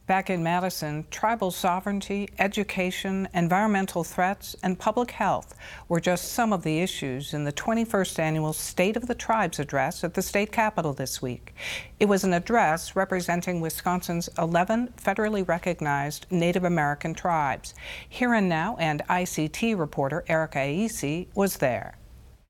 Back in Madison, tribal sovereignty, education, environmental threats, and public health were just some of the issues in the 21st annual State of the Tribes address at the state capitol this week. It was an address representing Wisconsin's 11 federally recognized Native American tribes. Here and Now and ICT reporter Erica Aisi was there.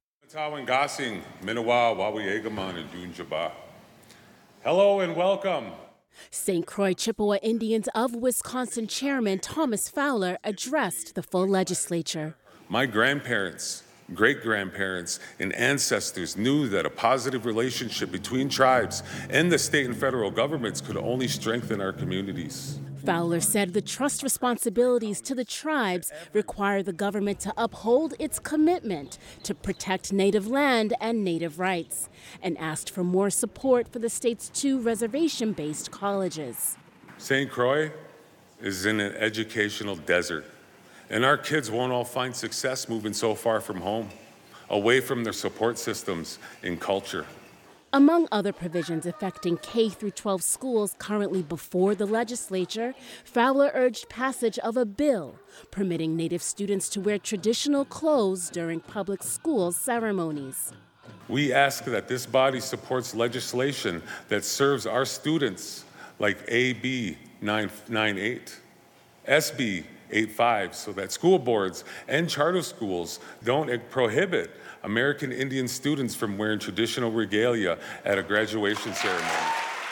Hello and welcome. St. Croix Chippewa Indians of Wisconsin Chairman Thomas Fowler addressed the full legislature. My grandparents, great-grandparents, and ancestors knew that a positive relationship between tribes and the state and federal governments could only strengthen our communities. Fowler said the trust responsibilities to the tribes require the government to uphold its commitment to protect Native land and Native rights, and asked for more support for the state's 2 reservation-based colleges. St. Croix is in an educational desert, and our kids won't all find success moving so far from home, away from their support systems and culture. Among other provisions affecting K-12 schools currently before the legislature, Fowler urged passage of a bill permitting Native students to wear traditional clothes during public school ceremonies. We ask that this body supports legislation that serves our students, like AB 998, SB 85, so that school boards and charter schools don't prohibit American Indian students from wearing traditional regalia at a graduation ceremony.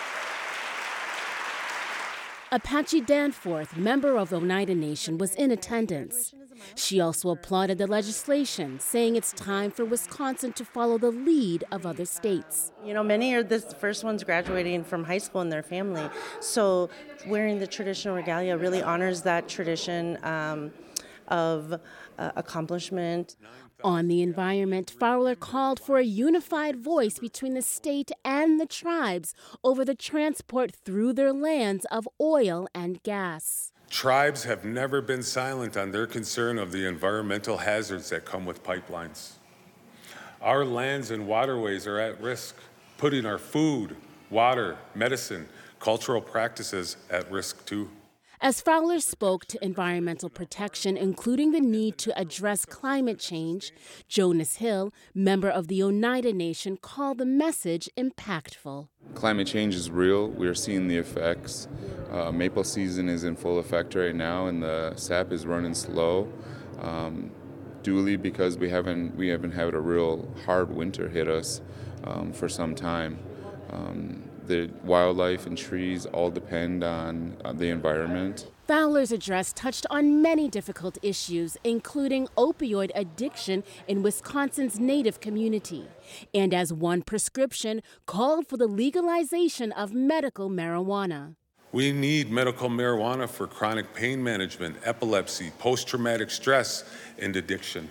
Apache Danforth, member of the Oneida Nation, was in attendance. She also applauded the legislation, saying it's time for Wisconsin to follow the lead of other states. You know, many are the first ones graduating from high school in their family, so wearing the traditional regalia really honors that tradition of accomplishment. On the environment, Fowler called for a unified voice between the state and the tribes over the transport through their lands of oil and gas. Tribes have never been silent on their concern of the environmental hazards that come with pipelines. Our lands and waterways are at risk, putting our food, water, medicine, cultural practices at risk too. As Fowler spoke to environmental protection, including the need to address climate change, Jonas Hill, member of the Oneida Nation, called the message impactful. Climate change is real. We're seeing the effects. Maple season is in full effect right now, and the sap is running slow. Duly because we haven't had a real hard winter hit us for some time. The wildlife and trees all depend on the environment. Fowler's address touched on many difficult issues, including opioid addiction in Wisconsin's Native community, and as one prescription, called for the legalization of medical marijuana. We need medical marijuana for chronic pain management, epilepsy, post-traumatic stress, and addiction.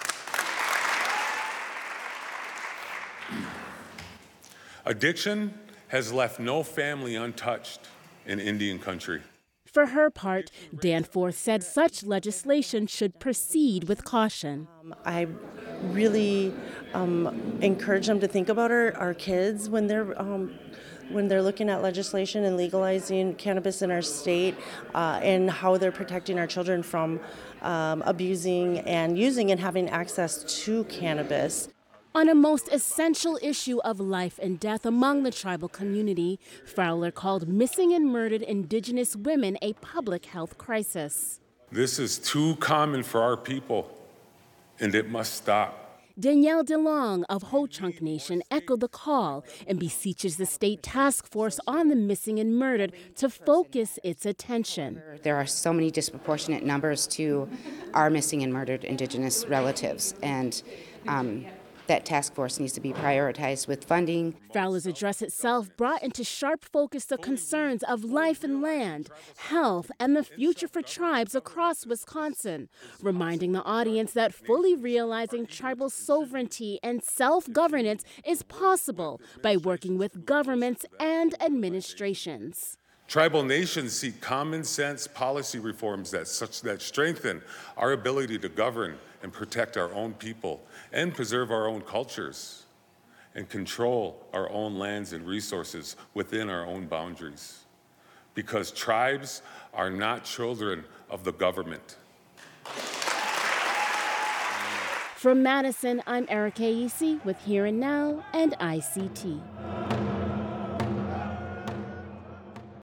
Addiction has left no family untouched in Indian country. For her part, Danforth said such legislation should proceed with caution. I really encourage them to think about our kids when they're looking at legislation and legalizing cannabis in our state, and how they're protecting our children from abusing and using and having access to cannabis. On a most essential issue of life and death among the tribal community, Fowler called missing and murdered Indigenous women a public health crisis. This is too common for our people, and it must stop. Danielle DeLong of Ho-Chunk Nation echoed the call and beseeches the state task force on the missing and murdered to focus its attention. There are so many disproportionate numbers to our missing and murdered Indigenous relatives, and that task force needs to be prioritized with funding. Fowler's address itself brought into sharp focus the concerns of life and land, health, and the future for tribes across Wisconsin, reminding the audience that fully realizing tribal sovereignty and self-governance is possible by working with governments and administrations. Tribal nations seek common sense policy reforms that strengthen our ability to govern and protect our own people and preserve our own cultures and control our own lands and resources within our own boundaries. because tribes are not children of the government. From Madison, I'm Erica Isi with Here and Now and ICT.